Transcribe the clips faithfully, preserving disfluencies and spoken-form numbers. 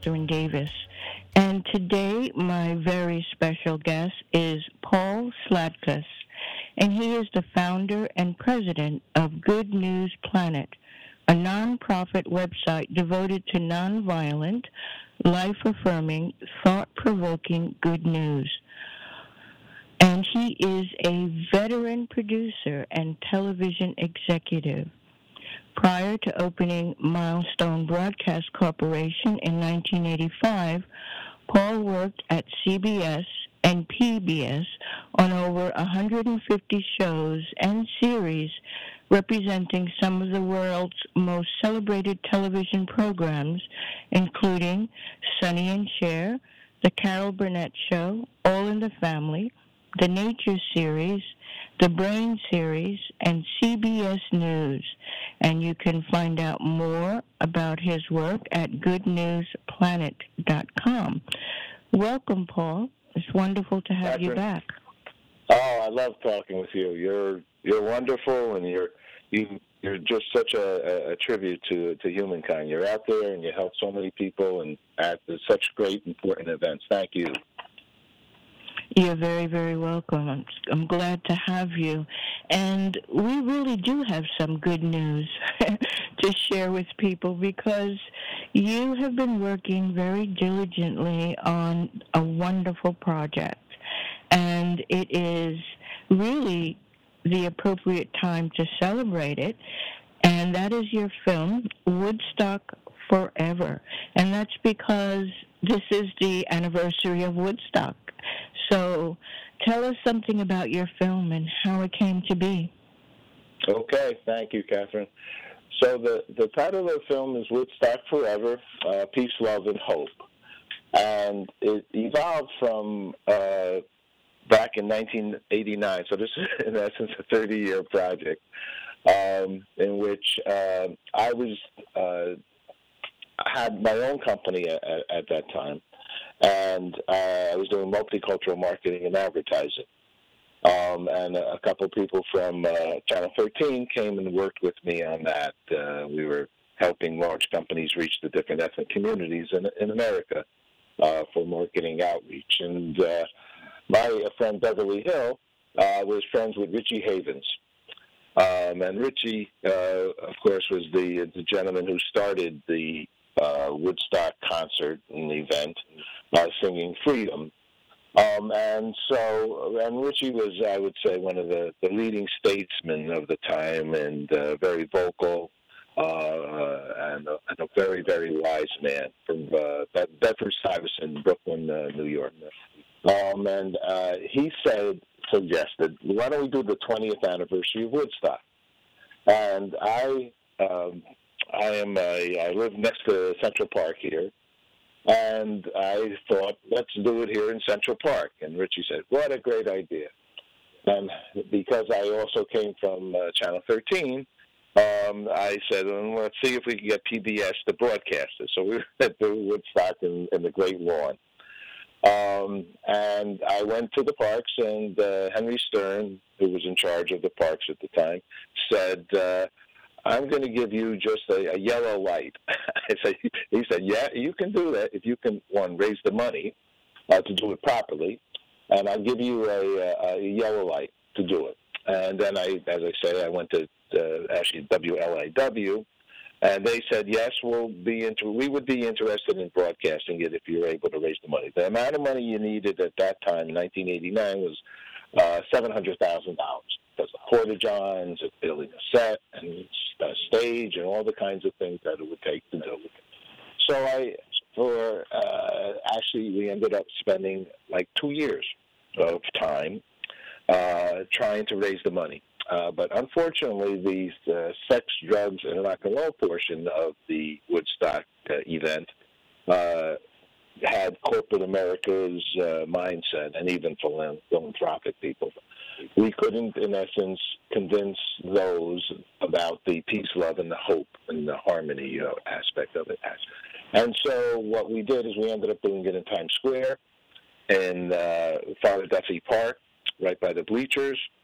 Catherine Davis. And today, my very special guest is Paul Slatkus, and he is the founder and president of Good News Planet, a nonprofit website devoted to nonviolent, life-affirming, thought-provoking good news. And he is a veteran producer and television executive. Prior to opening Milestone Broadcast Corporation in nineteen eighty-five, Paul worked at C B S and P B S on over one hundred fifty shows and series representing some of the world's most celebrated television programs, including Sonny and Cher, The Carol Burnett Show, All in the Family, The Nature Series, The Brain Series, and C B S News. And you can find out more about his work at good news planet dot com. Welcome, Paul. It's wonderful to have Catherine. you back. Oh, I love talking with you. You're you're wonderful, and you're you you're just such a, a, a tribute to to humankind. You're out there, and you help so many people, and at such great important events. Thank you. You're very, very welcome. I'm, I'm glad to have you. And we really do have some good news to share with people because you have been working very diligently on a wonderful project. And it is really the appropriate time to celebrate it. And that is your film, Woodstock Forever. And that's because this is the anniversary of Woodstock. So tell us something about your film and how it came to be. Okay, thank you, Catherine. So the, the title of the film is Woodstock Forever, uh, Peace, Love, and Hope. And it evolved from uh, back in nineteen eighty-nine, so this is in essence a thirty-year project, um, in which uh, I was uh, I had my own company at, at that time. And uh, I was doing multicultural marketing and advertising. Um, and a, a couple of people from uh, Channel thirteen came and worked with me on that. Uh, we were helping large companies reach the different ethnic communities in, in America uh, for marketing outreach. And uh, my friend Beverly Hill uh, was friends with Richie Havens. Um, and Richie, uh, of course, was the, the gentleman who started the uh, Woodstock concert and event. Uh, singing Freedom. Um, and so, and Richie was, I would say, one of the, the leading statesmen of the time and uh, very vocal uh, and, a, and a very, very wise man from uh, Bedford-Stuyvesant, Brooklyn, uh, New York. Um, and uh, he said, suggested, why don't we do the twentieth anniversary of Woodstock? And I, um, I am, a, I live next to Central Park here. And I thought, let's do it here in Central Park. And Richie said, what a great idea. And because I also came from uh, Channel thirteen, um, I said, well, let's see if we can get P B S to broadcast it. So we were at the Woodstock in, in the Great Lawn. Um, and I went to the parks, and uh, Henry Stern, who was in charge of the parks at the time, said, uh, I'm going to give you just a, a yellow light. I said, he said, yeah, you can do that if you can, one, raise the money uh, to do it properly, and I'll give you a, a yellow light to do it. And then, I, as I say, I went to uh, actually W L I W, and they said, yes, we'll be inter- we would be interested in broadcasting it if you're able to raise the money. The amount of money you needed at that time, in nineteen eighty-nine, was uh, seven hundred thousand dollars. Because of porta-johns, and building a set, and a stage, and all the kinds of things that it would take to do it. So I, for, uh, actually, we ended up spending like two years of time uh, trying to raise the money. Uh, but unfortunately, the uh, sex, drugs, and rock and roll portion of the Woodstock uh, event uh, had corporate America's uh, mindset, and even philanthropic people. We couldn't, in essence, convince those about the peace, love, and the hope and the harmony you know, aspect of it. And so what we did is we ended up doing it in Times Square, in uh, Father Duffy Park, right by the bleachers.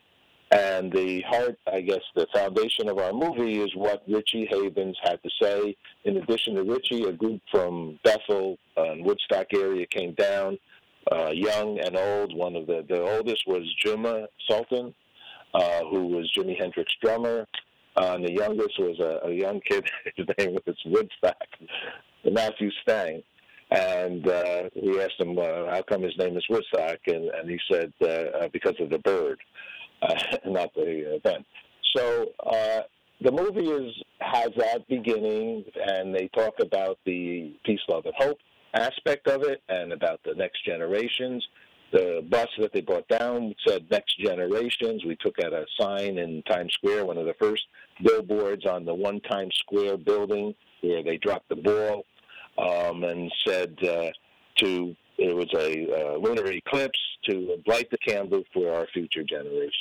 And the heart, I guess, the foundation of our movie is what Richie Havens had to say. In addition to Richie, a group from Bethel uh, and Woodstock area came down, uh, young and old. One of the, the oldest was Juma Sultan, uh, who was Jimi Hendrix's drummer. Uh, and the youngest was a, a young kid. His name was Woodstock, Matthew Stang. And uh, we asked him, uh, how come his name is Woodstock? And, and he said, uh, because of the bird. Uh, not the event. So uh, the movie is has that beginning, and they talk about the peace, love, and hope aspect of it, and about the next generations. The bus that they brought down said next generations. We took out a sign in Times Square, one of the first billboards on the one Times Square building where they dropped the ball, um, and said uh, to it was a uh, lunar eclipse, to light the candle for our future generations.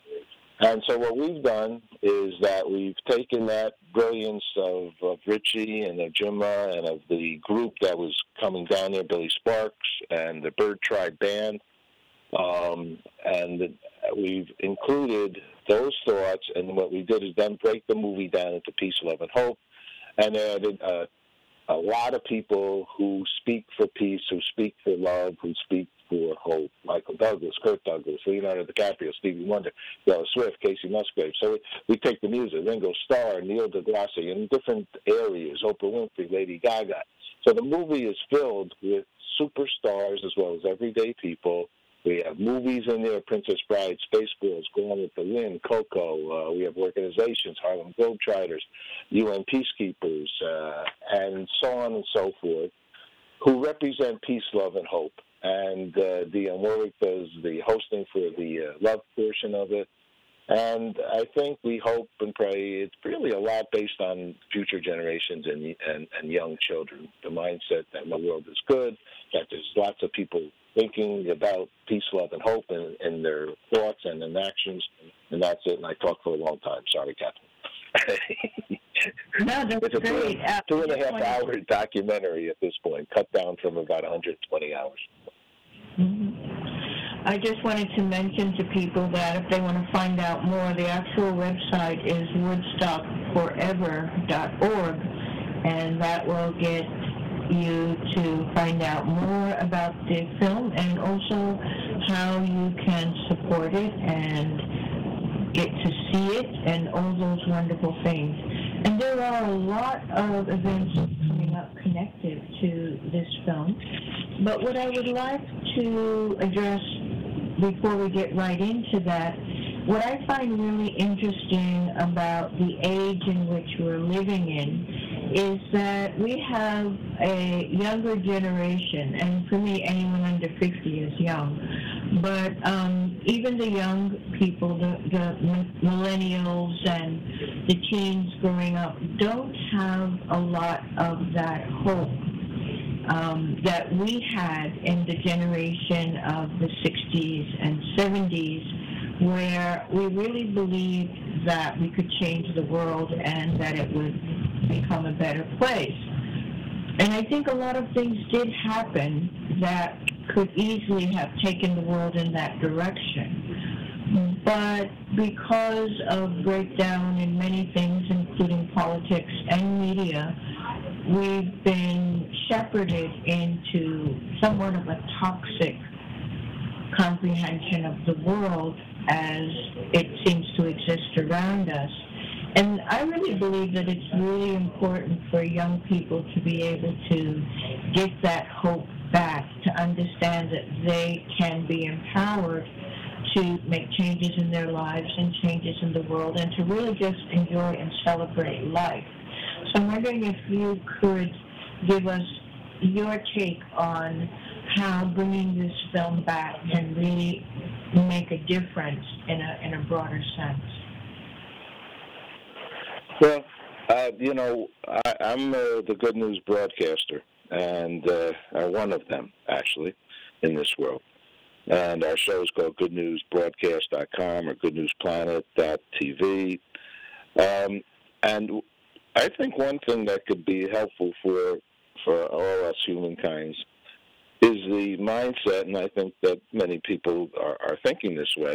And so what we've done is that we've taken that brilliance of, of Richie and of Juma and of the group that was coming down there, Billy Sparks and the Bird Tribe Band, um, and we've included those thoughts, and what we did is then break the movie down into peace, love, and hope, and added uh, a lot of people who speak for peace, who speak for love, who speak for hope. Michael Douglas, Kirk Douglas, Leonardo DiCaprio, Stevie Wonder, Taylor Swift, Casey Musgrave. So we, we take the music, Ringo Starr, Neil deGrasse, in different areas, Oprah Winfrey, Lady Gaga. So the movie is filled with superstars as well as everyday people. We have movies in there, Princess Bride, Spaceballs, Gone with the Wind, Coco. Uh, we have organizations, Harlem Globetrotters, U N Peacekeepers, uh, and so on and so forth, who represent peace, love, and hope. And uh, Dionne Warwick does the hosting for the uh, love portion of it. And I think we hope and pray it's really a lot based on future generations and, and, and young children. The mindset that the world is good, that there's lots of people thinking about peace, love, and hope in, in their thoughts and in actions. And that's it. And I talked for a long time. Sorry, Catherine. No, that's it's a great. two, uh, two and a half hour documentary at this point, cut down from about one hundred twenty hours. Mm-hmm. I just wanted to mention to people that if they want to find out more, the actual website is woodstock forever dot org, and that will get you to find out more about the film and also how you can support it and get to see it and all those wonderful things. And there are a lot of events coming up connected to this film. But what I would like to address before we get right into that, what I find really interesting about the age in which we're living in is that we have a younger generation, and for me, anyone under fifty is young, but um, even the young people, the, the millennials and the teens growing up, don't have a lot of that hope Um, that we had in the generation of the sixties and seventies, where we really believed that we could change the world and that it would become a better place. And I think a lot of things did happen that could easily have taken the world in that direction. But because of breakdown in many things, including politics and media, we've been shepherded into somewhat of a toxic comprehension of the world as it seems to exist around us. And I really believe that it's really important for young people to be able to get that hope back, to understand that they can be empowered to make changes in their lives and changes in the world, and to really just enjoy and celebrate life. So I'm wondering if you could give us your take on how bringing this film back can really make a difference in a in a broader sense. Well, uh, you know, I, I'm uh, the Good News broadcaster, and uh, one of them, actually, in this world. And our show is called good news broadcast dot com or good news planet dot t v. Um, and I think one thing that could be helpful for for all us humankind is the mindset, and I think that many people are, are thinking this way,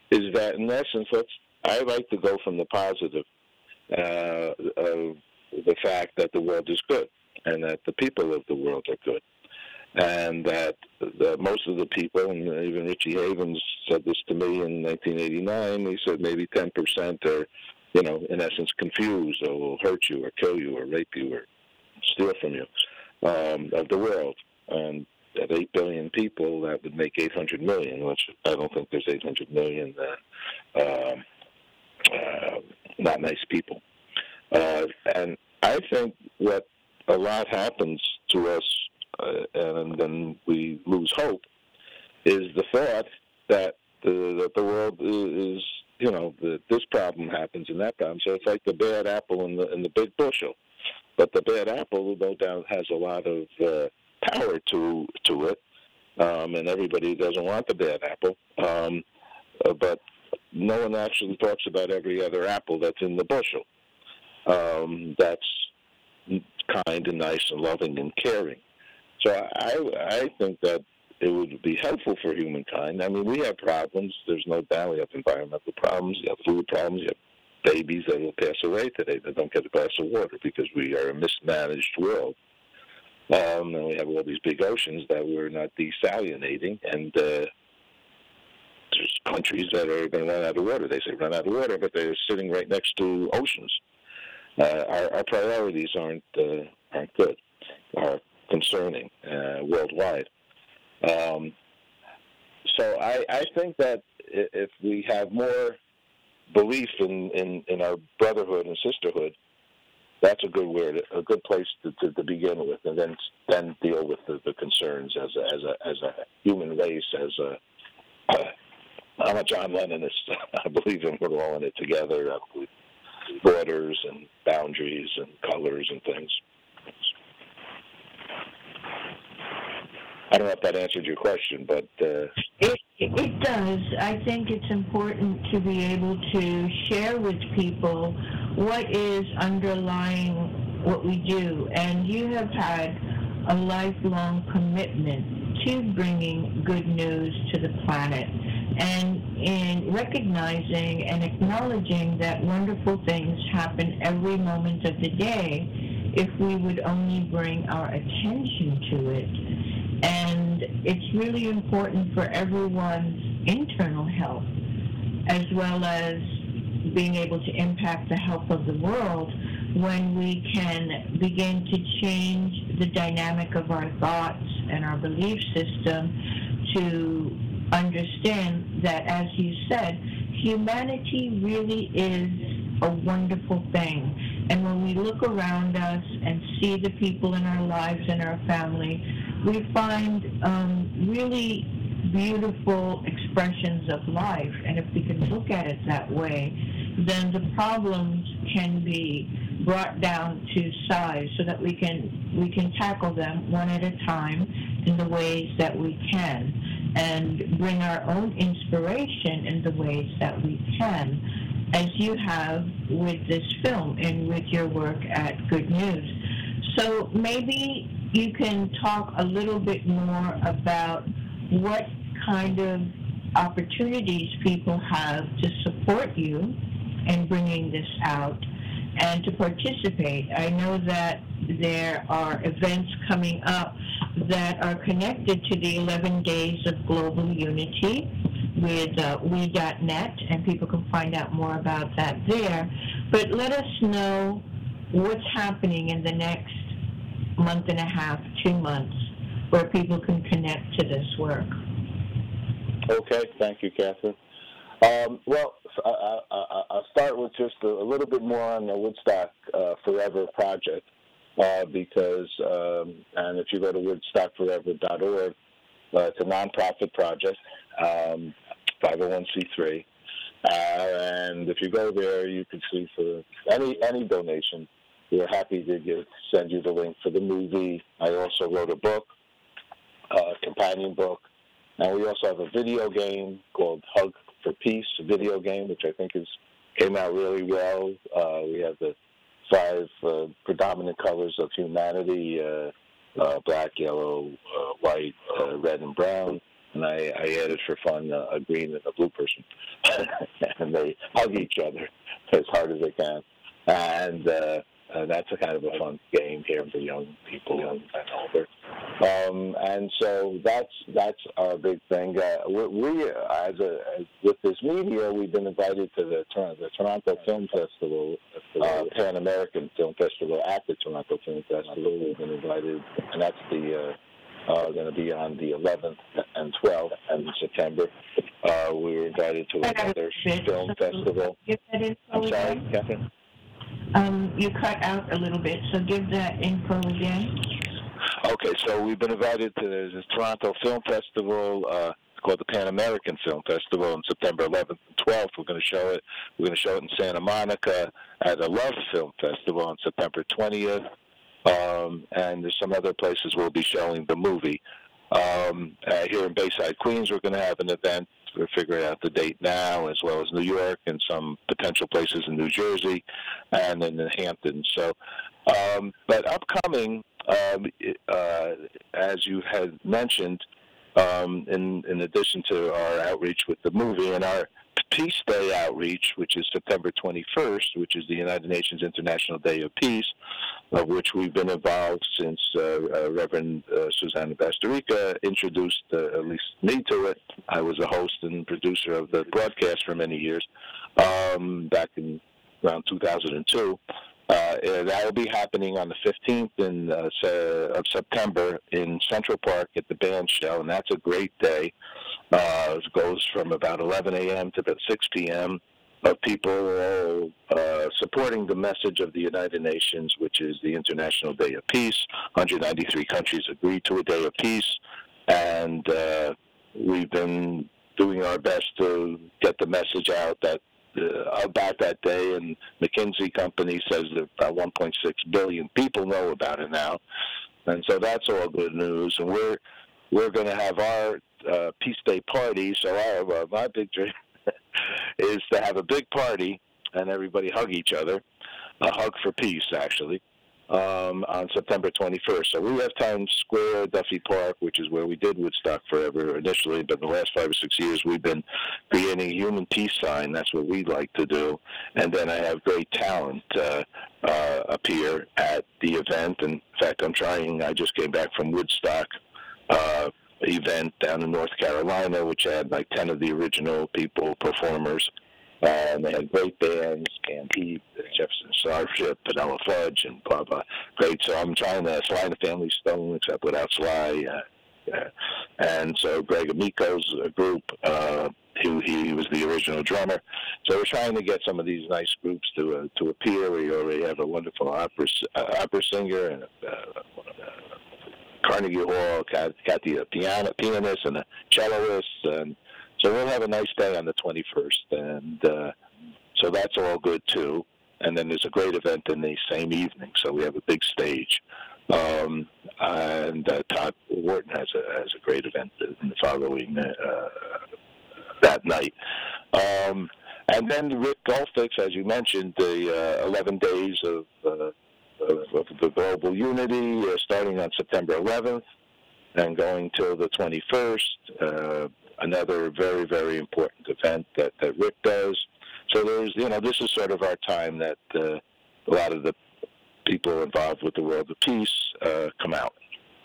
is that, in essence, let's, I like to go from the positive uh, of the fact that the world is good and that the people of the world are good. And that the, most of the people, and even Richie Havens said this to me in nineteen eighty-nine, he said maybe ten percent are, you know, in essence confused or will hurt you or kill you or rape you or steal from you um, of the world. And at eight billion people, that would make eight hundred million, which I don't think there's eight hundred million uh, uh, uh, not nice people. Uh, and I think what a lot happens to us, Uh, and then we lose hope, is the thought that the, that the world is, you know, that this problem happens and that problem. So it's like the bad apple in the in the big bushel. But the bad apple, no doubt, has a lot of uh, power to to it, um, and everybody doesn't want the bad apple. Um, uh, but no one actually talks about every other apple that's in the bushel. Um, that's kind and nice and loving and caring. So I, I think that it would be helpful for humankind. I mean, we have problems. There's no doubt. We have environmental problems. You have food problems. You have babies that will pass away today that don't get a glass of water because we are a mismanaged world. Um, and we have all these big oceans that we're not desalinating. And uh, there's countries that are going to run out of water. They say run out of water, but they're sitting right next to oceans. Uh, our, our priorities aren't uh, aren't good. Our concerning uh, worldwide. Um, so I, I think that if we have more belief in, in, in our brotherhood and sisterhood, that's a good word, a good place to, to, to begin with, and then then deal with the, the concerns as a, as a as a human race. As a, uh, I'm a John Lennonist. I believe in we're all in it together. I believe in borders and boundaries and colors and things. I don't know if that answered your question, but... Uh... It, it does. I think it's important to be able to share with people what is underlying what we do. And you have had a lifelong commitment to bringing good news to the planet and in recognizing and acknowledging that wonderful things happen every moment of the day if we would only bring our attention to it. And it's really important for everyone's internal health, as well as being able to impact the health of the world when we can begin to change the dynamic of our thoughts and our belief system to understand that, as you said, humanity really is a wonderful thing. And when we look around us and see the people in our lives and our family, we find um, really beautiful expressions of life. And if we can look at it that way, then the problems can be brought down to size so that we can we can tackle them one at a time in the ways that we can and bring our own inspiration in the ways that we can, as you have with this film and with your work at Good News. So maybe you can talk a little bit more about what kind of opportunities people have to support you in bringing this out and to participate. I know that there are events coming up that are connected to the eleven Days of Global Unity with uh, we dot net, and people can find out more about that there. But let us know what's happening in the next month and a half, two months, where people can connect to this work. Okay, thank you, Catherine. Um, well, I, I, I'll start with just a, a little bit more on the Woodstock uh, Forever project, uh, because, um, and if you go to woodstock forever dot org, uh, it's a nonprofit project, um, five oh one c three, uh, and if you go there, you can see for any any donation, we're happy to give, send you the link for the movie. I also wrote a book, a companion book, and we also have a video game called Hug for Peace, a video game, which I think is came out really well. Uh, we have the five uh, predominant colors of humanity, uh, uh, black, yellow, uh, white, uh, red, and brown. And I I, I added for fun uh, a green and a blue person, and they hug each other as hard as they can, and uh, uh, that's a kind of a fun game here for young people and, and older. Um, and so that's that's our big thing. Uh, we, we as a as, with this media, we've been invited to the the Toronto Film Festival, uh, Pan American Film Festival at the Toronto Film Festival. We've been invited, and that's the uh, uh, going to be on the eleventh and twelfth in September. Uh, we were invited to another film festival. I'm sorry, Catherine. Um, you cut out a little bit, so give that info again. Okay, so we've been invited to the Toronto Film Festival, uh, called the Pan American Film Festival, on September eleventh and twelfth. We're going to show it. We're going to show it in Santa Monica at the Love Film Festival on September twentieth, um, and there's some other places we'll be showing the movie. Um, uh, here in Bayside, Queens, we're going to have an event. We're figuring out the date now, as well as New York and some potential places in New Jersey and in the Hamptons. So, um, but upcoming, um, uh, as you had mentioned, um, in, in addition to our outreach with the movie and our Peace Day outreach, which is September twenty-first, which is the United Nations International Day of Peace, of which we've been involved since uh, uh, Reverend uh, Susanna Bastarrica introduced uh, at least me to it. I was a host and producer of the broadcast for many years, um, back in around two thousand two. Uh, that will be happening on the fifteenth in, uh, of September in Central Park at the band shell, and that's a great day. Uh, it goes from about eleven a.m. to about six p.m. of people uh, supporting the message of the United Nations, which is the International Day of Peace. one hundred ninety-three countries agreed to a Day of Peace, and uh, we've been doing our best to get the message out that uh, about that day, and McKinsey Company says that about one point six billion people know about it now, and so that's all good news. And we're we're going to have our uh, Peace Day party. So our uh, my big dream is to have a big party and everybody hug each other, a hug for peace, actually, um, on September twenty-first. So we have Times Square, Duffy Park, which is where we did Woodstock Forever initially, but in the last five or six years we've been creating a human peace sign. That's what we like to do. And then I have great talent uh, uh, appear at the event. And in fact, I'm trying, I just came back from Woodstock uh, event down in North Carolina, which had like ten of the original people, performers. Uh, and they had great bands, Stampede, Jefferson Starship, Vanilla Fudge, and blah, blah. Great. So I'm trying to Sly and the Family Stone, except without Sly. Uh, yeah. And so Greg Amico's group, uh, who he was the original drummer. So we're trying to get some of these nice groups to uh, to appear. We already have a wonderful opera, uh, opera singer and uh, uh, Carnegie Hall, Kathy, a piano, pianist and a celloist, and so we'll have a nice day on the twenty-first, and uh, so that's all good too. And then there's a great event in the same evening, so we have a big stage. Um, and uh, Todd Wharton has a has a great event in the following uh, that night. Um, and then Rick Goldfix, as you mentioned, the uh, eleven days of, uh, of, of the global unity, uh, starting on September eleventh and going till the twenty-first. Uh, another very, very important event that, that Rick does. So there's, you know, this is sort of our time that uh, a lot of the people involved with the World of Peace uh, come out.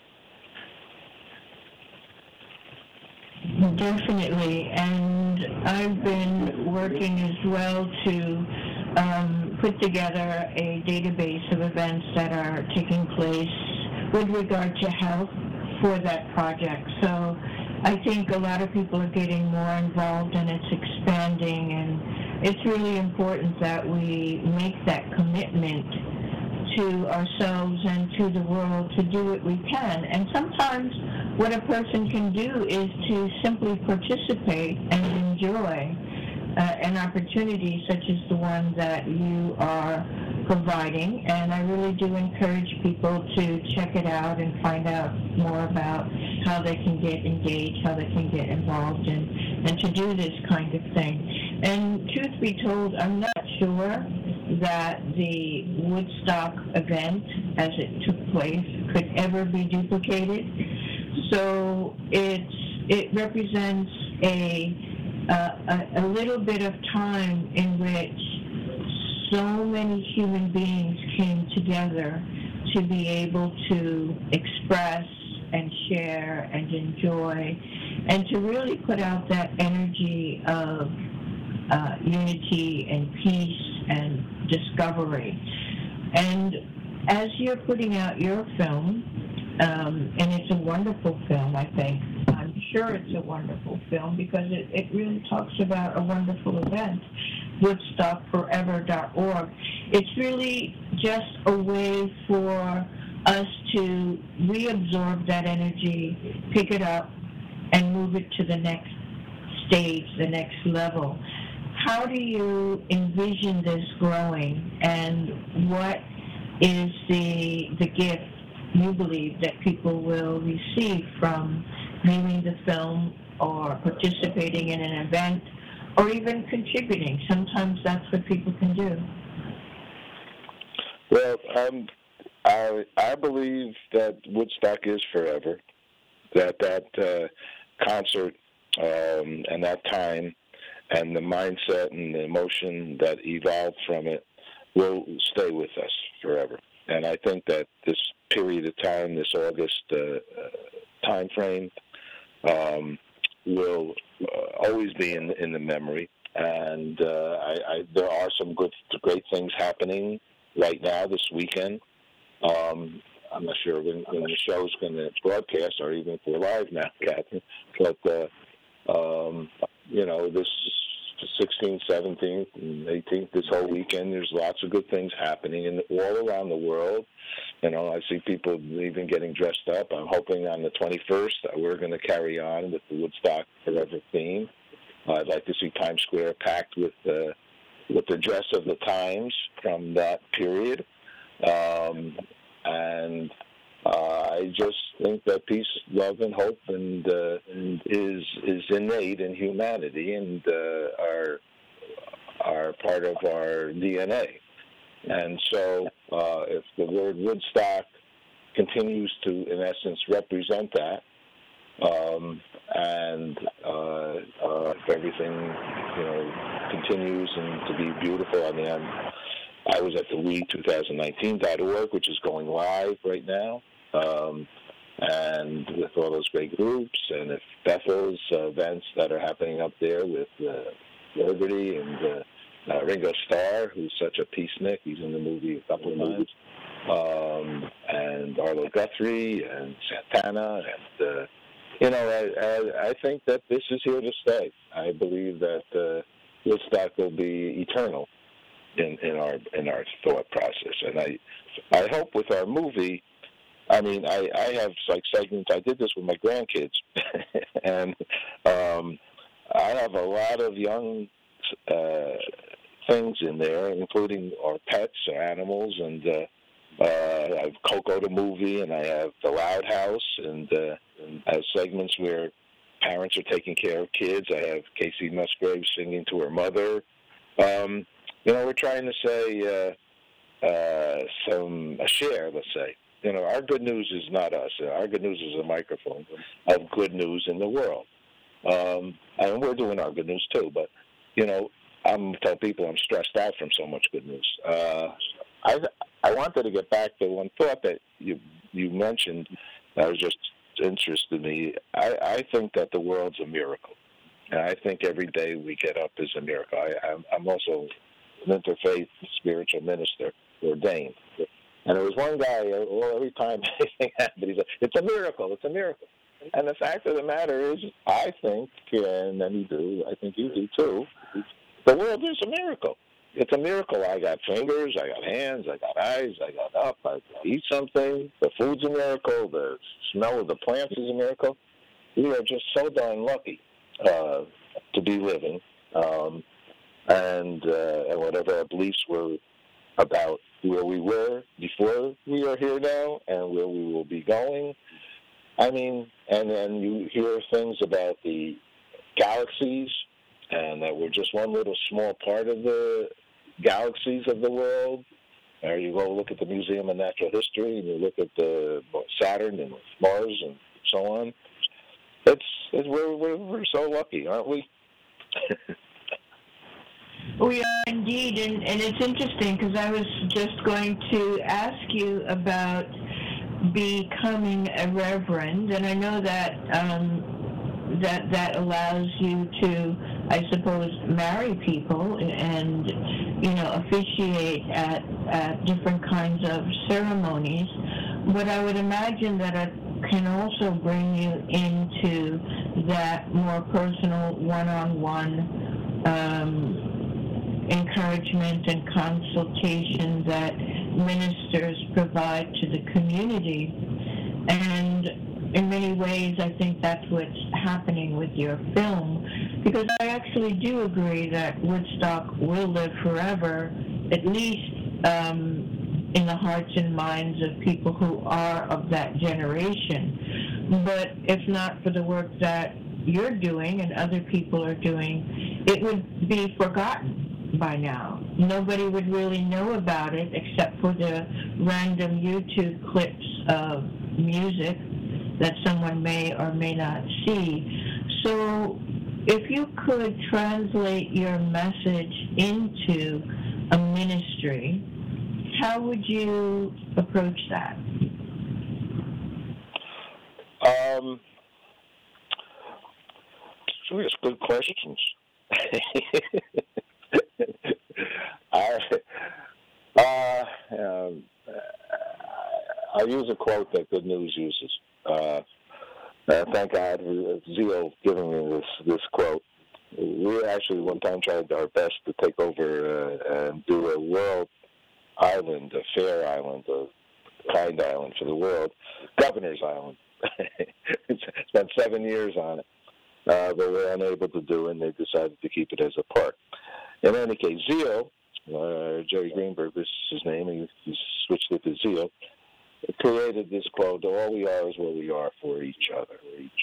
Definitely, and I've been working as well to um, put together a database of events that are taking place with regard to health for that project. So I think a lot of people are getting more involved, and it's expanding, and it's really important that we make that commitment to ourselves and to the world to do what we can. And sometimes what a person can do is to simply participate and enjoy uh, an opportunity such as the one that you are providing. And I really do encourage people to check it out and find out more about how they can get engaged, how they can get involved, and, and to do this kind of thing. And truth be told, I'm not sure that the Woodstock event, as it took place, could ever be duplicated. So it's it represents a, uh, a a little bit of time in which so many human beings came together to be able to express and share and enjoy, and to really put out that energy of uh, unity and peace and discovery. And as you're putting out your film, um, and it's a wonderful film, I think, I'm sure it's a wonderful film because it, it really talks about a wonderful event, woodstock forever dot org. It's really just a way for us to reabsorb that energy, pick it up, and move it to the next stage, the next level. How do you envision this growing, and what is the the gift you believe that people will receive from viewing the film or participating in an event or even contributing? Sometimes that's what people can do. Well, um, I, I believe that Woodstock is forever, that that uh, concert um, and that time and the mindset and the emotion that evolved from it will stay with us forever. And I think that this period of time, this August uh, uh, time frame, um, will uh, always be in, in the memory. And uh, I, I, there are some good, great things happening right now this weekend. Um, I'm not sure when, when the show's going to broadcast or even if we're live now, Catherine. But, uh, um, you know, this sixteenth, seventeenth, and eighteenth, this whole weekend, there's lots of good things happening in, all around the world. You know, I see people even getting dressed up. I'm hoping on the twenty-first that we're going to carry on with the Woodstock Forever theme. Uh, I'd like to see Times Square packed with, uh, with the dress of the times from that period. Um, and uh, I just think that peace, love, and hope and, uh, and is is innate in humanity and uh, are are part of our D N A. And so, uh, if the word Woodstock continues to, in essence, represent that, um, and uh, uh, if everything, you know, continues and to be beautiful, I mean, I'm. I was at the we twenty nineteen dot org, which is going live right now, um, and with all those great groups, and if Bethel's uh, events that are happening up there with uh, Liberty and uh, uh, Ringo Starr, who's such a peacenik, he's in the movie a couple of times, um, and Arlo Guthrie and Santana, and uh, you know, I, I, I think that this is here to stay. I believe that uh, Woodstock will be eternal. In, in our in our thought process, and I I hope with our movie, I mean I, I have like segments. I did this with my grandkids, and um, I have a lot of young uh, things in there, including our pets, our animals, and uh, uh, I have Coco the movie, and I have The Loud House, and, uh, and I have segments where parents are taking care of kids. I have Casey Musgrave singing to her mother. Um, You know, we're trying to say uh, uh, some a share, let's say. You know, our good news is not us. Our good news is a microphone of good news in the world. Um, and we're doing our good news, too. But, you know, I'm telling people I'm stressed out from so much good news. Uh, I I wanted to get back to one thought that you, you mentioned that was just interested me. I, I think that the world's a miracle. And I think every day we get up is a miracle. I, I'm, I'm also an interfaith spiritual minister ordained. And there was one guy, well, every time anything happened, he said, it's a miracle, it's a miracle. And the fact of the matter is, I think, and many do, I think you do too, the world is a miracle. It's a miracle. I got fingers, I got hands, I got eyes, I got up, I eat something. The food's a miracle, the smell of the plants is a miracle. We are just so darn lucky uh, to be living. Um, And, uh, and whatever our beliefs were about where we were before we are here now and where we will be going. I mean, and then you hear things about the galaxies and that we're just one little small part of the galaxies of the world. Or you go look at the Museum of Natural History and you look at the Saturn and Mars and so on. It's we're, we're, we're so lucky, aren't we? We are indeed, and, and it's interesting because I was just going to ask you about becoming a reverend, and I know that um, that that allows you to, I suppose, marry people and, you know, officiate at, at different kinds of ceremonies. But I would imagine that it can also bring you into that more personal one-on-one um, encouragement and consultation that ministers provide to the community. And in many ways, I think that's what's happening with your film, because I actually do agree that Woodstock will live forever, at least um, in the hearts and minds of people who are of that generation. But if not for the work that you're doing and other people are doing, it would be forgotten by now. Nobody would really know about it except for the random YouTube clips of music that someone may or may not see. So if you could translate your message into a ministry, how would you approach that? Um, so it's good questions. I, uh, um, I'll use a quote that Good News uses. Uh, uh, thank God for Zio giving me this, this quote. We actually one time tried our best to take over uh, and do a world island, a fair island, a kind island for the world, Governor's Island. Spent seven years on it, uh, but we were unable to do it, and they decided to keep it as a park. In any case, Zio, uh, Jerry Greenberg, this is his name, he, he switched it to Zio, created this quote, all we are is what we are for each other.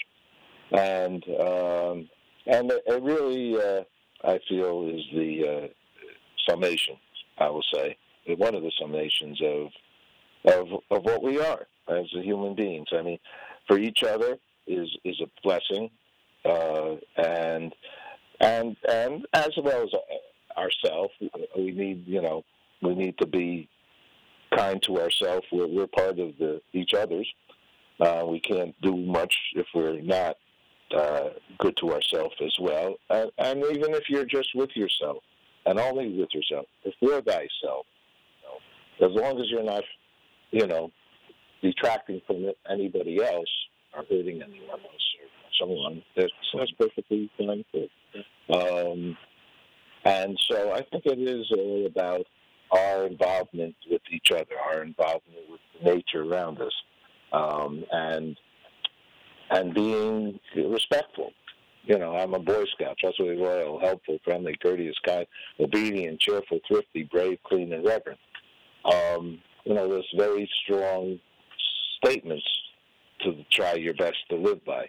And um, and it really, uh, I feel, is the uh, summation, I will say, one of the summations of, of of what we are as human beings. I mean, for each other is is a blessing, uh, and and and as well as ourselves, we need, you know, we need to be kind to ourselves. We're, we're part of the each other's. Uh, we can't do much if we're not uh, good to ourselves as well. And, and even if you're just with yourself, and only with yourself, if you're thyself, you know, as long as you're not, you know, detracting from it, anybody else or hurting anyone else or someone, that's, that's perfectly fine too. Um, and so I think it is all about our involvement with each other, our involvement with nature around us, um, and and being respectful. You know, I'm a Boy Scout, trustworthy, loyal, helpful, friendly, courteous, kind, obedient, cheerful, thrifty, brave, clean, and reverent. Um, you know, there's very strong statements to try your best to live by.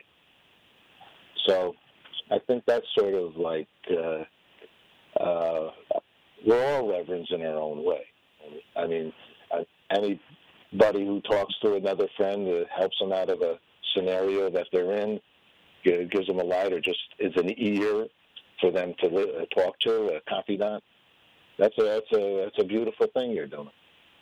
So I think that's sort of like, uh, uh, we're all reverends in our own way. I mean, uh, anybody who talks to another friend, uh, helps them out of a scenario that they're in, gives them a light or just is an ear for them to li- uh, talk to, a confidant. That's a that's a that's a beautiful thing you're doing.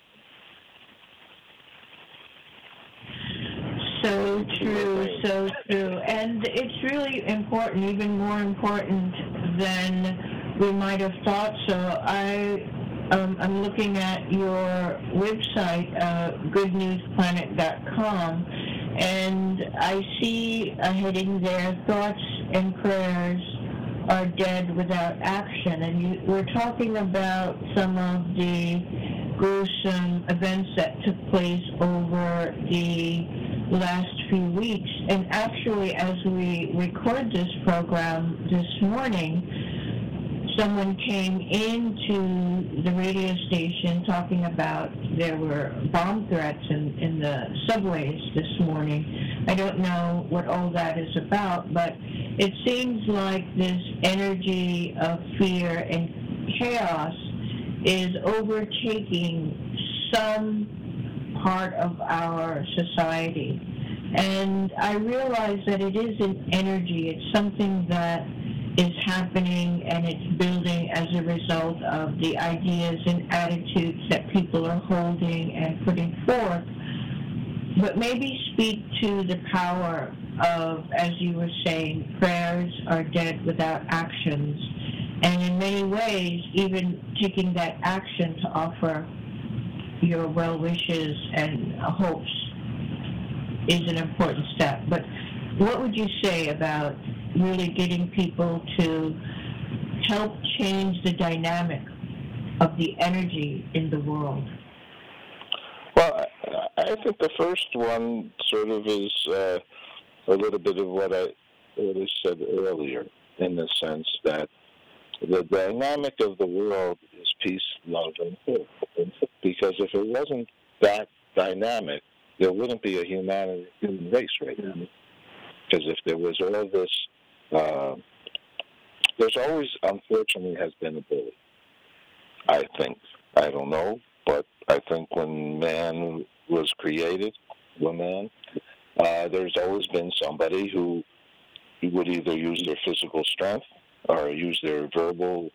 So true, so true, and it's really important, even more important than we might have thought. So I, um, I'm looking at your website, uh, good news planet dot com. And I see a heading there, thoughts and prayers are dead without action. And you, we're talking about some of the gruesome events that took place over the last few weeks. And actually, as we record this program this morning, someone came into the radio station talking about there were bomb threats in, in the subways this morning. I don't know what all that is about, but it seems like this energy of fear and chaos is overtaking some part of our society. And I realize that it is an energy. It's something that is happening and it's building as a result of the ideas and attitudes that people are holding and putting forth. But maybe speak to the power of, as you were saying, prayers are dead without actions. And in many ways, even taking that action to offer your well wishes and hopes is an important step. But what would you say about really getting people to help change the dynamic of the energy in the world? Well, I, I think the first one sort of is uh, a little bit of what I, what I said earlier, in the sense that the dynamic of the world is peace, love, and hope. Because if it wasn't that dynamic, there wouldn't be a human, human race right now. Because if there was all this, uh, there's always, unfortunately, has been a bully. I think. I don't know, but I think when man was created, when man, uh, there's always been somebody who would either use their physical strength or use their verbal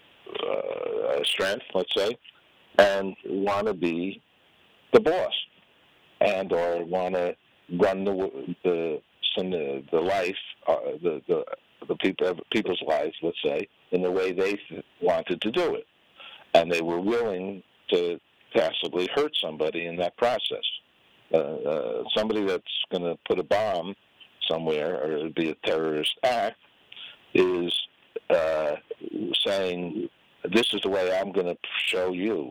uh, strength, let's say, and want to be the boss, and or want to run the the the, the life, uh, the the the people people's lives, let's say, in the way they wanted to do it, and they were willing to possibly hurt somebody in that process. Uh, uh, somebody that's going to put a bomb somewhere or it'd be a terrorist act is uh, saying, "This is the way I'm going to show you,"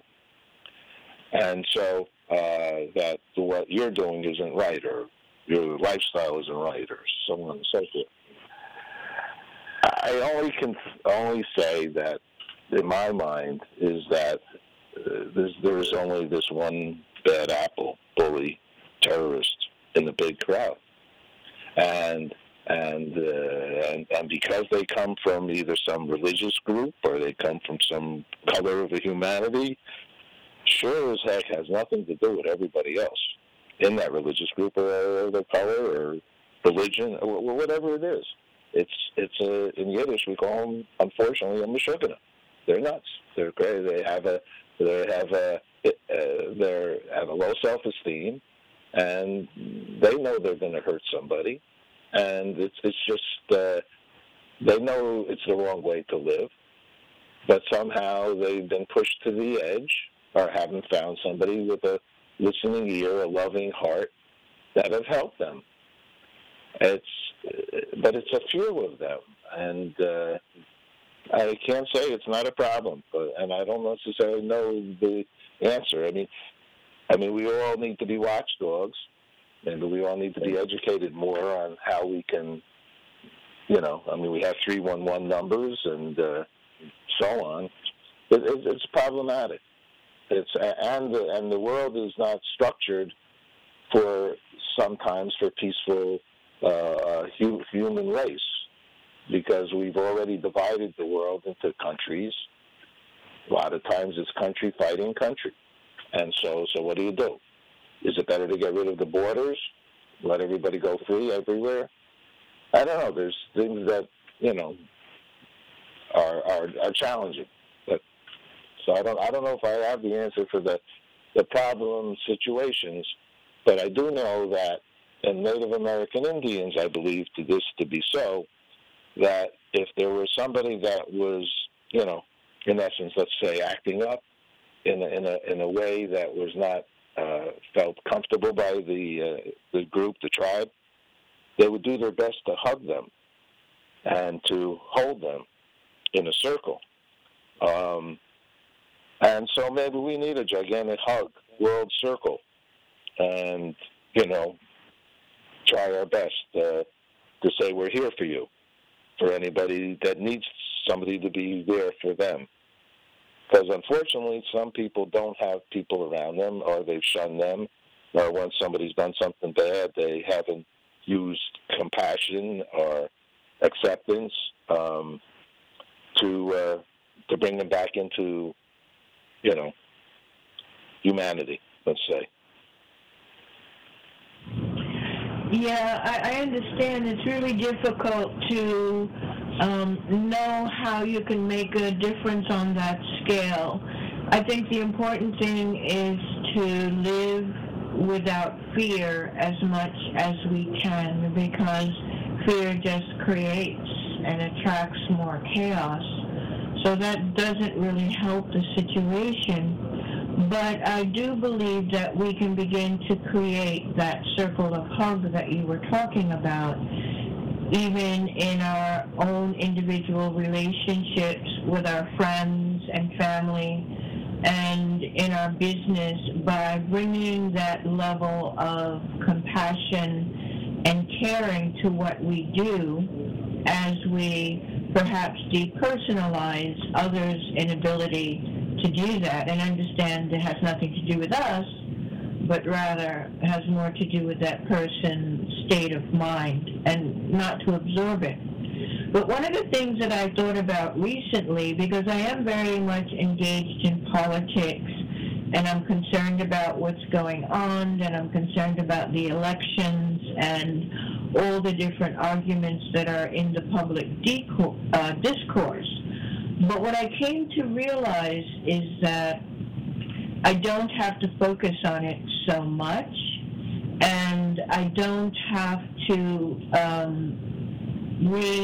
and so uh, that what you're doing isn't right, or your lifestyle isn't right, or so on and so forth. I only can only say that, in my mind, is that uh, there's, there's only this one bad apple, bully, terrorist in the big crowd, and and uh, and and because they come from either some religious group or they come from some color of the humanity, sure as heck has nothing to do with everybody else in that religious group or, or their color or religion or whatever it is. It's it's a, in Yiddish we call them, unfortunately, a meshugana. They're nuts. They're crazy. They have a they have a uh, they have a low self-esteem, and they know they're going to hurt somebody, and it's it's just uh, they know it's the wrong way to live, but somehow they've been pushed to the edge or haven't found somebody with a listening ear, a loving heart that have helped them. It's but it's a few of them, and uh, I can't say it's not a problem, but, and I don't necessarily know the answer. I mean, I mean, we all need to be watchdogs, and we all need to be educated more on how we can, you know, I mean, we have three one one numbers and uh, so on. It, it, it's problematic. It's and the, and the world is not structured for sometimes for peaceful uh, hu- human race, because we've already divided the world into countries. A lot of times it's country fighting country. And so, so what do you do? Is it better to get rid of the borders, let everybody go free everywhere? I don't know. There's things that, you know, are are, are challenging. But so I don't I don't know if I have the answer for the the problem situations, but I do know that in Native American Indians, I believe to this to be so, that if there was somebody that was, you know, in essence, let's say, acting up in a, in a, in a way that was not uh, felt comfortable by the uh, the group, the tribe, they would do their best to hug them and to hold them in a circle. Um, and so maybe we need a gigantic hug, world circle, and, you know, try our best uh, to say we're here for you, for anybody that needs somebody to be there for them. Because unfortunately, some people don't have people around them, or they've shunned them, or when somebody's done something bad, they haven't used compassion or acceptance um, to uh, to bring them back into, you know, humanity, let's say. Yeah, I, I understand. It's really difficult to um, know how you can make a difference on that scale. I think the important thing is to live without fear as much as we can, because fear just creates and attracts more chaos. So that doesn't really help the situation. But I do believe that we can begin to create that circle of hug that you were talking about, even in our own individual relationships with our friends and family, and in our business, by bringing that level of compassion and caring to what we do, as we perhaps depersonalize others' inability to do that, and understand it has nothing to do with us, but rather has more to do with that person's state of mind, and not to absorb it. But one of the things that I thought about recently, because I am very much engaged in politics, and I'm concerned about what's going on, and I'm concerned about the elections and all the different arguments that are in the public decor- uh, discourse. But what I came to realize is that I don't have to focus on it so much, and I don't have to um,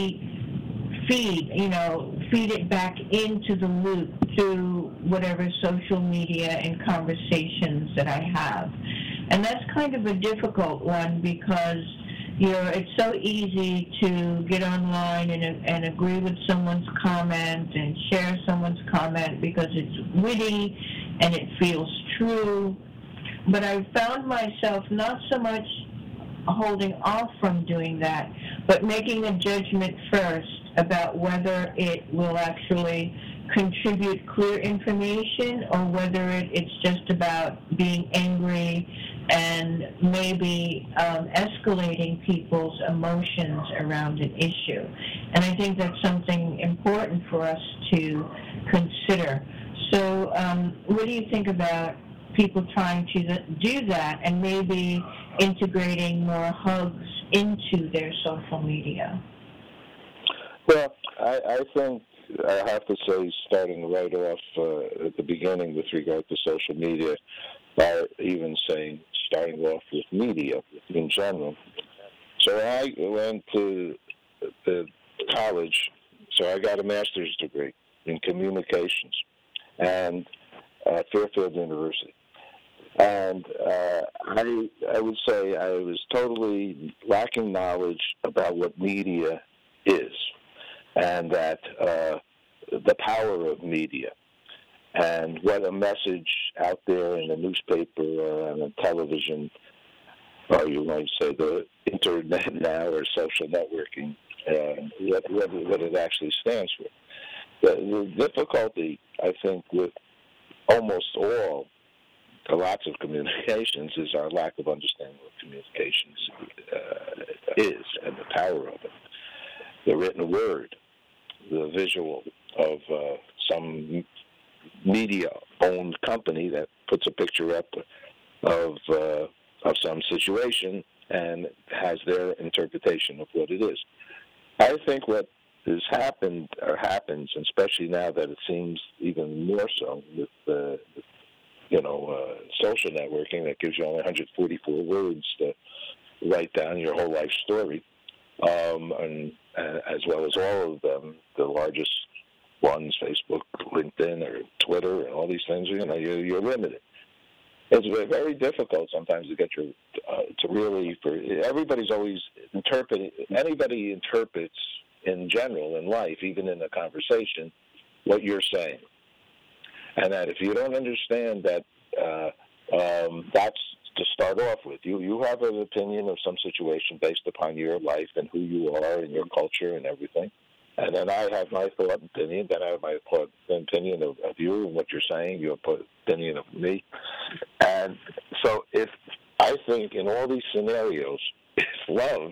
re-feed, you know, feed it back into the loop through whatever social media and conversations that I have. And that's kind of a difficult one, because you know, it's so easy to get online and, and agree with someone's comment and share someone's comment because it's witty and it feels true. But I've found myself not so much holding off from doing that, but making a judgment first about whether it will actually contribute clear information, or whether it, it's just about being angry and maybe um, escalating people's emotions around an issue. And I think that's something important for us to consider. So um, what do you think about people trying to do that, and maybe integrating more hugs into their social media? Well, I, I think I have to say, starting right off uh, at the beginning with regard to social media, or even saying starting off with media in general. So I went to the college, so I got a master's degree in communications and uh, Fairfield University. And uh, I, I would say I was totally lacking knowledge about what media is, and that uh, the power of media, and what a message out there in a newspaper or on a television, or you might say the internet now, or social networking, uh, what, what, what it actually stands for. The, the difficulty, I think, with almost all, uh, lots of communications is our lack of understanding what communications uh, is and the power of it. The written word, the visual of uh, some media-owned company that puts a picture up of uh, of some situation and has their interpretation of what it is. I think what has happened or happens, and especially now that it seems even more so with uh, you know uh, social networking that gives you only one hundred forty-four words to write down your whole life story, um, and uh, as well as all of them, the largest ones, Facebook, LinkedIn, or Twitter, and all these things, you know, you're, you're limited. It's very difficult sometimes to get your, uh, to really, for everybody's always interpreting, anybody interprets in general in life, even in a conversation, what you're saying. And that if you don't understand that, uh, um, that's to start off with. You, you have an opinion of some situation based upon your life and who you are and your culture and everything. And then I have my thought and opinion. Then I have my thought and opinion of, of you and what you're saying. You have opinion of me. And so if I think in all these scenarios, if love,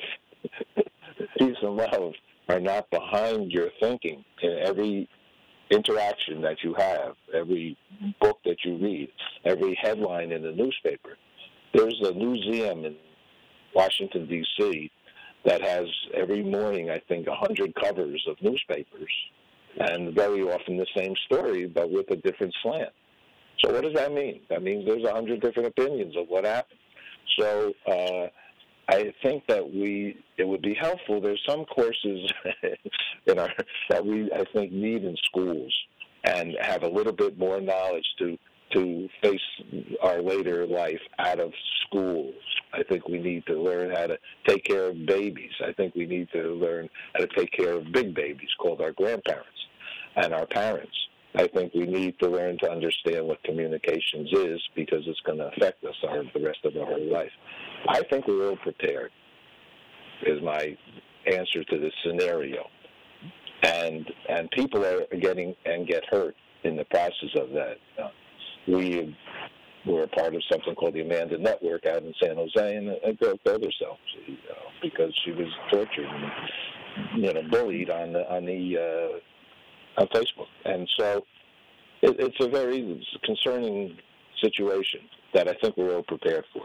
peace and love are not behind your thinking in every interaction that you have, every book that you read, every headline in the newspaper, there's a museum in Washington, D C, that has every morning, I think, one hundred covers of newspapers, and very often the same story, but with a different slant. So what does that mean? That means there's one hundred different opinions of what happened. So uh, I think that we it would be helpful. There's some courses in our that we I think need in schools and have a little bit more knowledge to to face our later life out of school. I think we need to learn how to take care of babies. I think we need to learn how to take care of big babies called our grandparents and our parents. I think we need to learn to understand what communications is because it's going to affect us our, the rest of our whole life. I think we're all prepared, is my answer to this scenario. And and people are getting and get hurt in the process of that. Uh, we were a part of something called the Amanda Network out in San Jose, and a girl killed herself you know, because she was tortured and you know bullied on the on the uh, on Facebook. And so it, it's a very concerning situation that I think we're all prepared for.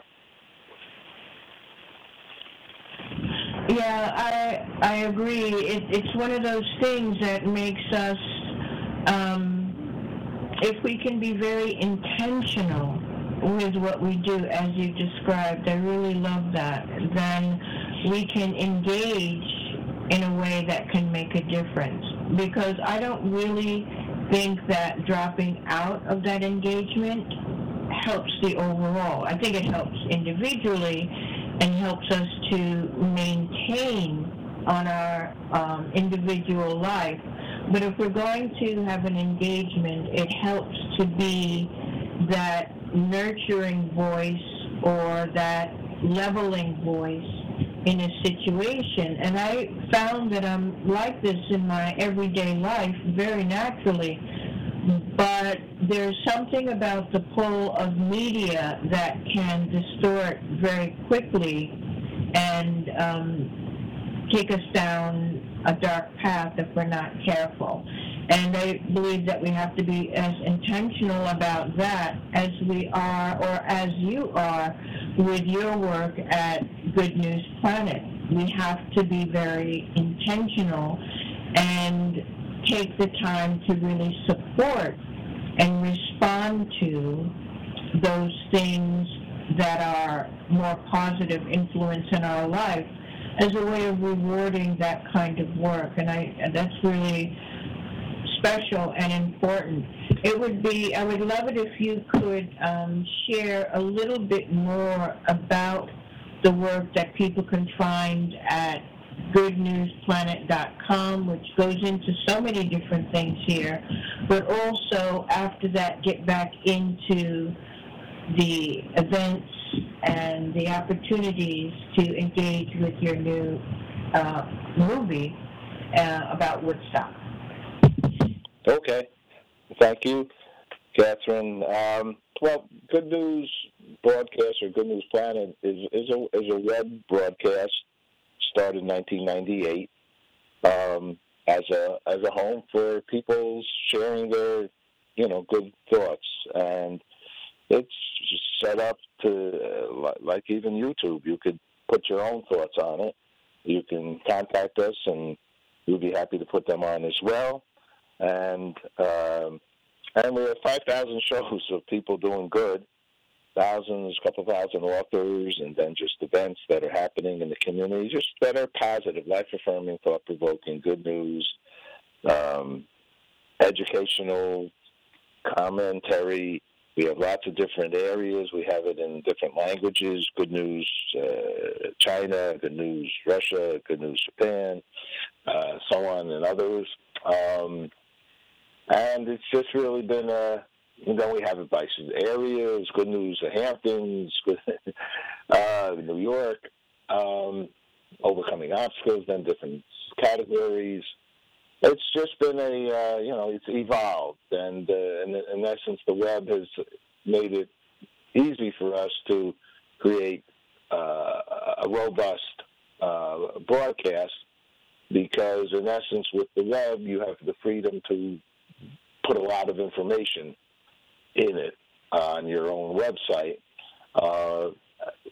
Yeah, I I agree. It, it's one of those things that makes us, um, if we can be very intentional with what we do, as you described, I really love that, then we can engage in a way that can make a difference. Because I don't really think that dropping out of that engagement helps the overall. I think it helps individually and helps us to maintain on our um, individual life. But if we're going to have an engagement, it helps to be that nurturing voice or that leveling voice in a situation. And I found that I'm like this in my everyday life very naturally. But there's something about the pull of media that can distort very quickly and um, take us down a dark path if we're not careful. And I believe that we have to be as intentional about that as we are, or as you are, with your work at Good News Planet. We have to be very intentional and take the time to really support and respond to those things that are more positive influence in our life as a way of rewarding that kind of work. And I and that's really special and important. It would be, I would love it if you could um, share a little bit more about the work that people can find at good news planet dot com, which goes into so many different things here, but also after that get back into the events and the opportunities to engage with your new uh, movie uh, about Woodstock. Okay. Thank you, Catherine. Um, well, Good News Broadcast or Good News Planet is, is, a, is a web broadcast started in nineteen ninety-eight um, as a as a home for people sharing their, you know, good thoughts. And it's set up to, uh, like even YouTube, you could put your own thoughts on it. You can contact us, and we'll be happy to put them on as well. And um, and we have five thousand shows of people doing good, thousands, a couple thousand authors, and then just events that are happening in the community, just that are positive, life-affirming, thought-provoking, good news, um, educational, commentary. We have lots of different areas. We have it in different languages, Good News uh, China, Good News Russia, Good News Japan, uh, so on, and others. Um, and it's just really been a, you know, we have it by areas, Good News the Hamptons, good, uh, New York, um, overcoming obstacles, then different categories. It's just been a, uh, you know, it's evolved, and uh, in, in essence, the web has made it easy for us to create uh, a robust uh, broadcast, because in essence, with the web, you have the freedom to put a lot of information in it on your own website. Uh,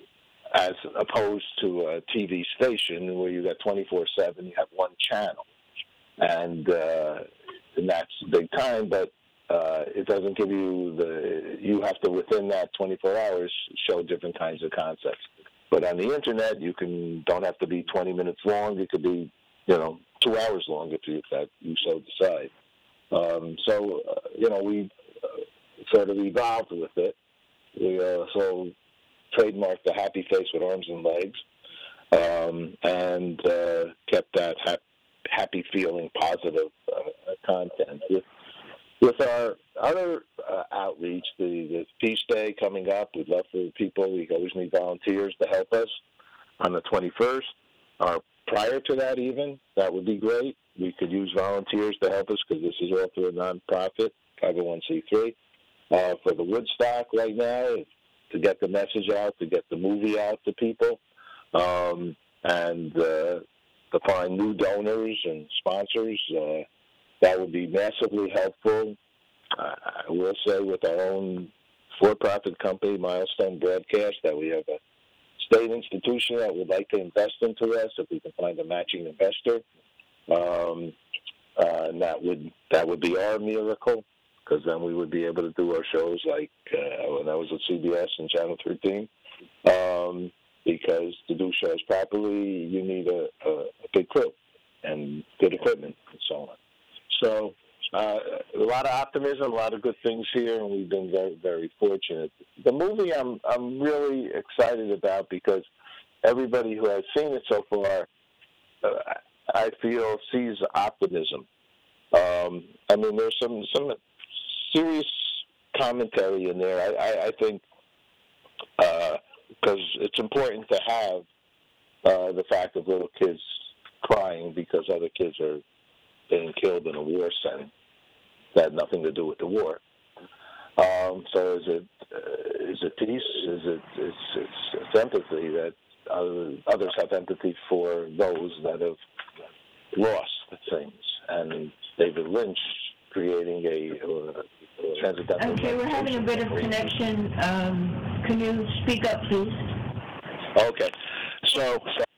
as opposed to a T V station where you got twenty-four seven, you have one channel, and uh, and that's big time. But uh, it doesn't give you the. You have to within that twenty-four hours show different kinds of concepts. But on the internet, you can don't have to be twenty minutes long. It could be, you know, two hours long if you if that you so decide. Um, so uh, you know we uh, sort of evolved with it. We also trademarked the happy face with arms and legs, um, and uh, kept that ha- happy feeling, positive uh, content. With, with our other uh, outreach, the, the Peace Day coming up, we'd love for people, we always need volunteers to help us on the twenty-first. Or prior to that even, that would be great. We could use volunteers to help us because this is all through a nonprofit, five oh one c three. Uh, for the Woodstock right now, to get the message out, to get the movie out to people, um, and uh, to find new donors and sponsors. Uh, that would be massively helpful. Uh, I will say with our own for-profit company, Milestone Broadcast, that we have a state institution that would like to invest into us if we can find a matching investor. Um, uh, and that would that would be our miracle, because then we would be able to do our shows like uh, when I was at C B S and Channel thirteen. Um, because to do shows properly, you need a, a, a big crew and good equipment and so on. So uh, a lot of optimism, a lot of good things here, and we've been very, very fortunate. The movie I'm I'm really excited about because everybody who has seen it so far, uh, I feel, sees optimism. Um, I mean, there's some some. serious commentary in there. I, I, I think because uh, it's important to have uh, the fact of little kids crying because other kids are being killed in a war setting that had nothing to do with the war. Um, so is it uh, is it peace? Is it it's, it's, it's empathy that other, others have empathy for those that have lost things, and David Lynch creating a uh, transcendental. Okay, we're having a bit of connection. Um, can you speak up, please? Okay, so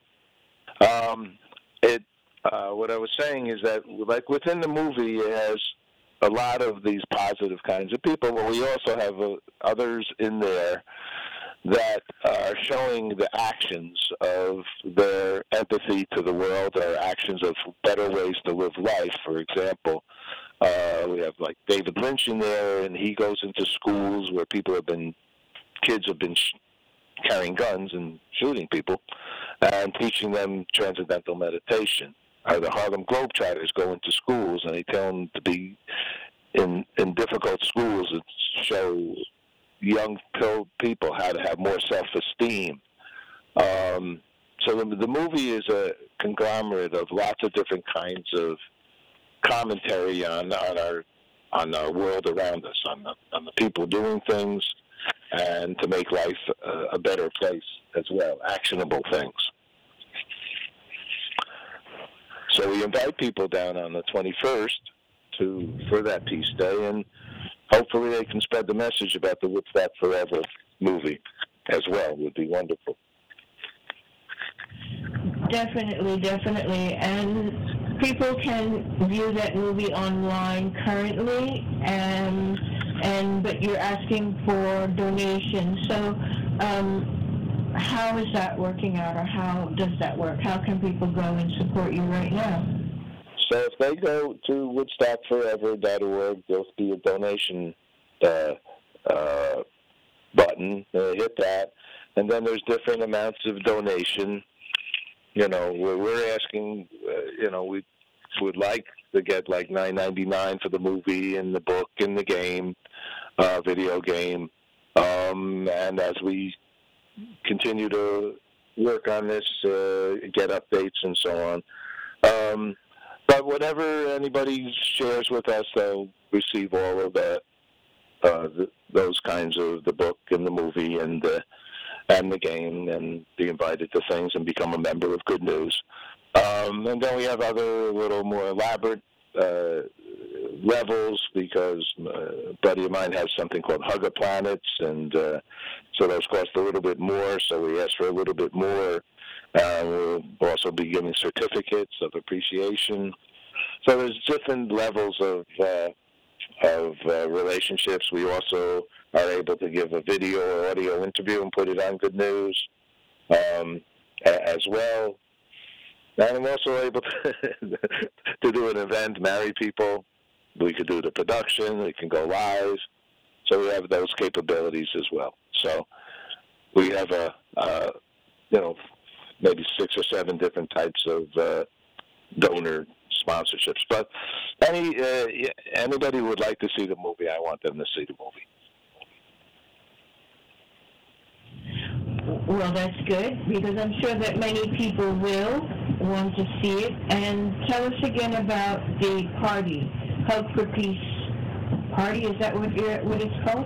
um, it. Uh, what I was saying is that, like within the movie, it has a lot of these positive kinds of people, but we also have uh, others in there that are showing the actions of their empathy to the world, or actions of better ways to live life. For example, uh, we have like David Lynch in there, and he goes into schools where people have been, kids have been sh- carrying guns and shooting people, and teaching them transcendental meditation. Or the Harlem Globetrotters go into schools and they tell them to be in in difficult schools that show young people how to have more self-esteem. Um, so the, the movie is a conglomerate of lots of different kinds of commentary on on our on our world around us, on the, on the people doing things, and to make life a, a better place as well, actionable things. So we invite people down on the twenty-first to for that Peace Day, and hopefully they can spread the message about the Woodstock Forever movie as well. Would be wonderful. Definitely, definitely. And people can view that movie online currently, and and but you're asking for donations. So um, how is that working out, or how does that work? How can people go and support you right now? So if they go to woodstock forever dot org, there'll be a donation uh, uh, button. They hit that, and then there's different amounts of donation. You know, we're, we're asking, uh, you know, we would like to get like nine ninety-nine for the movie and the book and the game, uh, video game. Um, and as we continue to work on this, uh, get updates and so on. Um, but whatever anybody shares with us, they'll receive all of that, uh, the, those kinds of the book and the movie and the and the game, and be invited to things and become a member of Good News. Um, and then we have other little more elaborate uh, levels because a buddy of mine has something called Hugger Planets, and uh, so those cost a little bit more, so we asked for a little bit more. Uh, we'll also be giving certificates of appreciation. So there's different levels of uh, of uh, relationships. We also are able to give a video or audio interview and put it on Good News um, as well. And I'm also able to, to do an event, marry people. We could do the production. We can go live. So we have those capabilities as well. So we have a, uh, you know, maybe six or seven different types of uh, donor sponsorships. But any uh, anybody who would like to see the movie, I want them to see the movie. Well, that's good, because I'm sure that many people will want to see it. And tell us again about the party, Hug for Peace party. Is that what, you're, what it's called?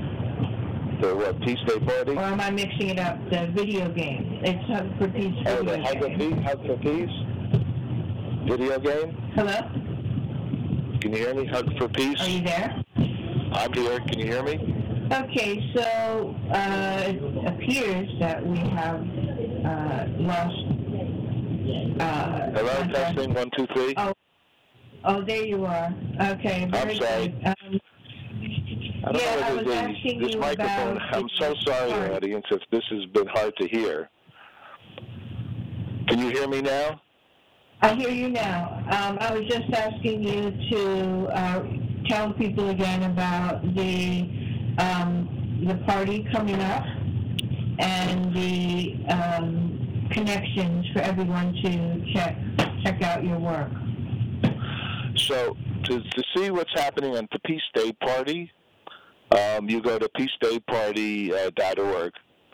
The what, Peace Day party? Or am I mixing it up? The video game. It's Hug for Peace video oh, the game. Hug for Peace, Hug for Peace video game? Hello? Can you hear me? Hug for Peace? Are you there? I'm here. Can you hear me? Okay, so uh, it appears that we have uh, lost... Uh, Hello, contact. testing, one, two, three. Oh, oh, there you are. Okay, very I'm sorry. good. Um, I don't yeah, know I whether was the, asking this you microphone, about I'm so sorry, party. audience, if this has been hard to hear. Can you hear me now? I hear you now. Um, I was just asking you to uh, tell people again about the um, the party coming up and the um, connections for everyone to check check out your work. So to to see what's happening at the Peace Day party, um, you go to peace day party dot org,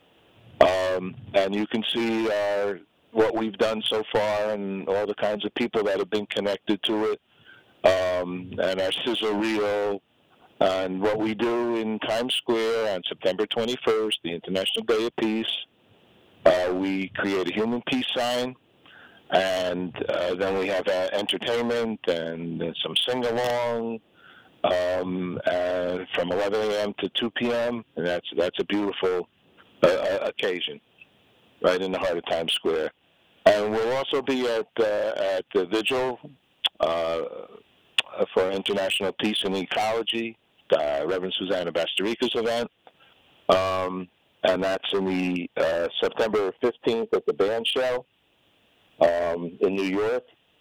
um, and you can see our. what we've done so far and all the kinds of people that have been connected to it, um, and our sizzle reel, and what we do in Times Square on September twenty-first, the International Day of Peace. Uh, we create a human peace sign, and uh, then we have uh, entertainment and uh, some sing-along um, uh, from eleven a.m. to two p.m., and that's, that's a beautiful uh, occasion right in the heart of Times Square. And we'll also be at uh, at the Vigil uh, for International Peace and Ecology, uh, Reverend Susanna Bastarrica's event, um, and that's in the uh, September fifteenth at the band show um, in New York,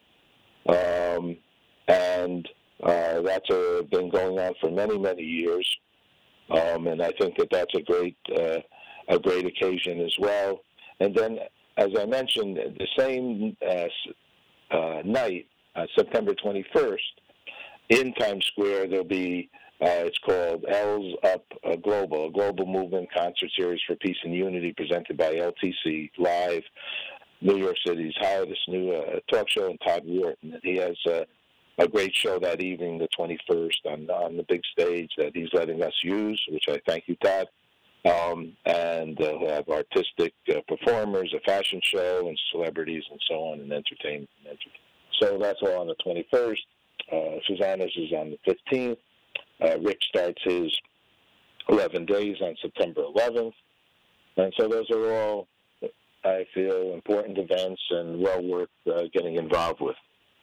um, and uh, that's uh, been going on for many many years, um, and I think that that's a great uh, a great occasion as well. And then, as I mentioned, the same uh, uh, night, uh, September twenty-first, in Times Square, there'll be, uh, it's called L's Up uh, Global, a global movement concert series for peace and unity presented by L T C Live, New York City's hottest new uh, talk show, and Todd Wharton. He has uh, a great show that evening, the twenty-first, on, on the big stage that he's letting us use, which I thank you, Todd. Um, and uh, we'll have artistic uh, performers, a fashion show, and celebrities, and so on, and entertainment. So that's all on the twenty-first. Uh, Susanna's is on the fifteenth. Uh, Rick starts his eleven days on September eleventh. And so those are all, I feel, important events and well worth uh, getting involved with.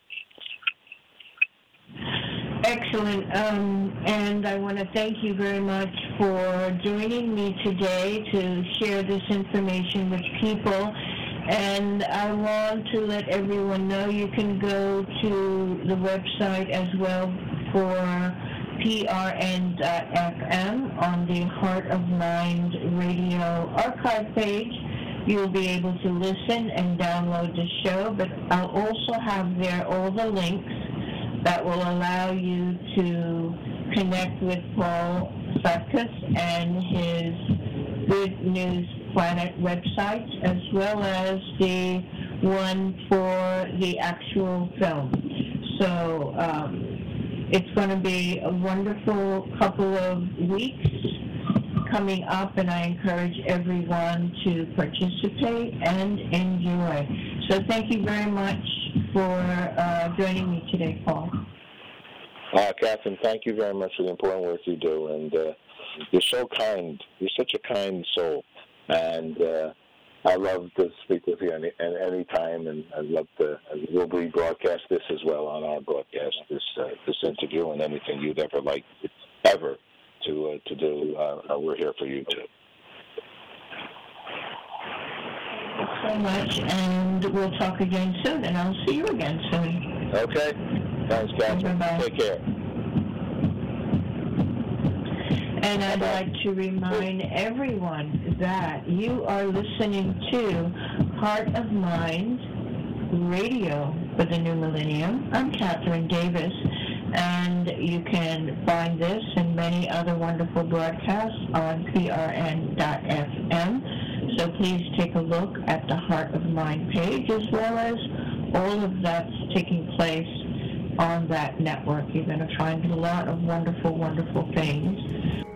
Excellent, um, and I want to thank you very much for joining me today to share this information with people. And I want to let everyone know you can go to the website as well for P R N dot F M on the Heart of Mind Radio archive page. You'll be able to listen and download the show, but I'll also have there all the links that will allow you to connect with Paul Slapkus and his Good News Planet website, as well as the one for the actual film. So um, it's going to be a wonderful couple of weeks coming up, and I encourage everyone to participate and enjoy. So thank you very much for uh, joining me today, Paul. Uh, Catherine, thank you very much for the important work you do, and uh, you're so kind. You're such a kind soul, and uh, I love to speak with you any, any time, and I'd love to. We'll rebroadcast this as well on our broadcast, this uh, this interview, and anything you'd ever like ever to uh, to do. Uh, we're here for you too. So much, and we'll talk again soon, and I'll see you again soon. Okay. Thanks, Catherine. Bye-bye. Take care. And I'd like to remind everyone that you are listening to Heart of Mind Radio for the New Millennium. I'm Catherine Davis, and you can find this and many other wonderful broadcasts on P R N dot F M. So please take a look at the Heart of Mind page, as well as all of that's taking place on that network. You're going to find a lot of wonderful, wonderful things.